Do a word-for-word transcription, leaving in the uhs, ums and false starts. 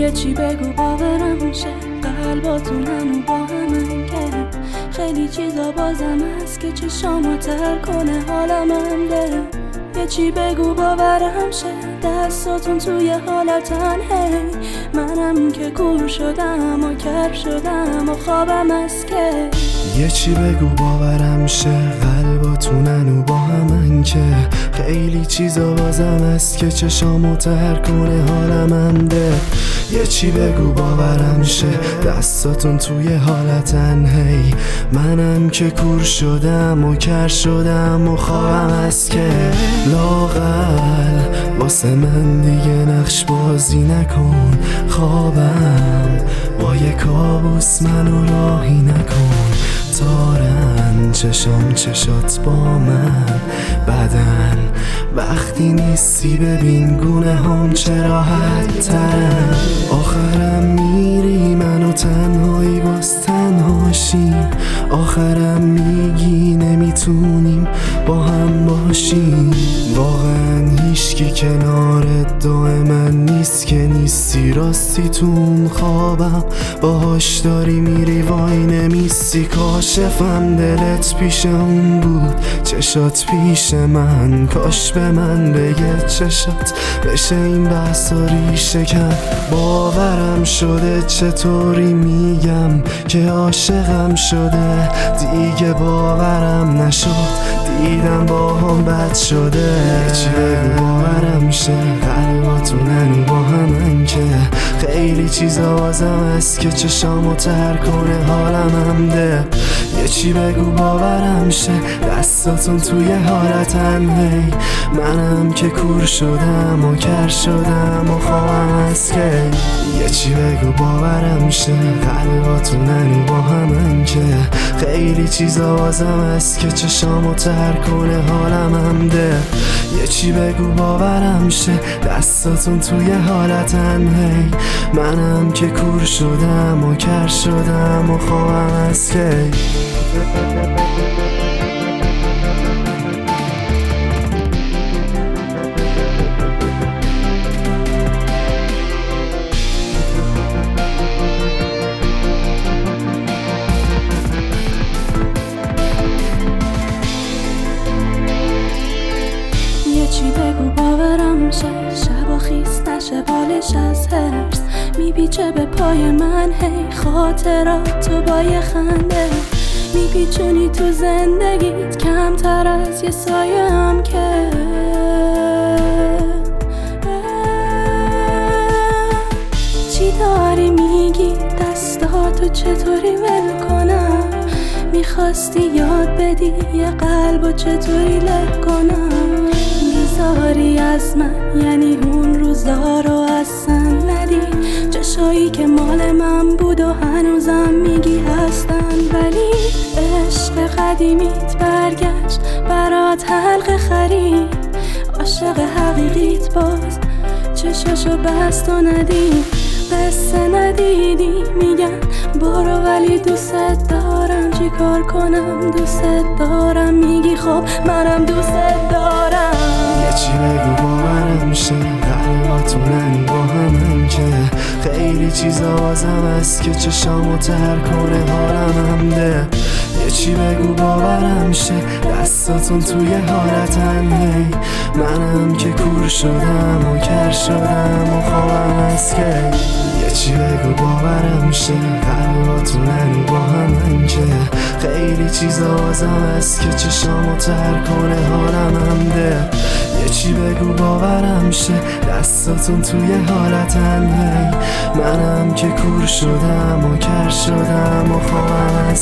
یه چی بگو باورم شه، قلباتون هنو با همن که خیلی چیزا بازم هست که چشامو تر کنه حالم هم ده. یه چی بگو باورم شه، دستاتون توی حالتن هی، منم که کور شدم و کر شدم و خوابم است که یه چی بگو باورم شه، قلباتونن و با همن که خیلی چیزا بازم است که چشامو تر کنه حالم هم ده. یه چی بگو باورم شه، دستاتون توی حالتن هی، منم که کور شدم و کر شدم و خوابم است که لاغل واسه من دیگه نقش بازی نکن، خوابم با یه کابوس منو راهی نکن، تارن چشام چشات با من بدن وقتی نیستی ببین گونه هم چه راحت ترن. آخرم میری منو تنهایی باز تنهاشیم، آخرم میگی نمیتونیم با هم باشیم، واقعا هیچکی کنارت دائما نیست که نیستی، راستی تون خوابم باهاش داری میری وای نمیستی، کاشفم دلت پیش اون بود چشات پیش من، کاش به من بگه چشات بشه این بحثا ریشه کن. باورم شده چطوری میگم که عاشقم شده، دیگه باورم نشد دیدم با هم بد شده. یه چی بگو باورم شه، قلباتونن با همن که خیلی چیزا بازم است که چشامو تر کنه حالم هم ده. یه چی بگو باورم شه، دستاتون توی حالتن هی، منم که کور شدم و کر شدم و خوابم است که یه چی بگو باورم شه، قلباتونن با همن که خیلی چیزا بازم است که چشامو تر کنه حالم هم ده. یه چی بگو باورم شه، دستاتون توی حالتن هی، منم که کور شدم و کر شدم و خوابم است که چی بگو باورم شه، شبا خیس نشه بالش از هرس، میپیچه به پای من هی خاطرات تو با یه خنده، میپیچونی تو زندگیت کمتر از یه سایه هم که چی داری میگی دستاتو چطوری ول کنم، میخواستی یاد بدی یه قلبو چطوری له کنم، میذاری از من یعنی اون روزا رو اصلا ندی، چشایی که مال من بود و هنوزم میگی هستن، ولی عشق قدیمیت برگشت برات حلقه خرید، عاشق حقیقیت باز چشاشو بست و ندید، قصه ندیدی میگن برو ولی دوست دارم، چی کار کنم دوست دارم، میگی خب منم دوست دارم. یه چی بگو باورم شه، قلباتونن با همن که خیلی چیزا بازم است که چشامو تر کنه حالم هم ده. یه چی بگو باورم شه، دستاتون توی حالتن هی، منم که کور شدم و کر شدم و خوابم است که یه چی بگو باورم شه، قلباتونن با همن که خیلی چیزا بازم است که چشامو تر کنه حالم هم ده. یه چی بگو باورم شه، دستاتون توی حالتن هی، منم که کور شدم و کر شدم و خوابم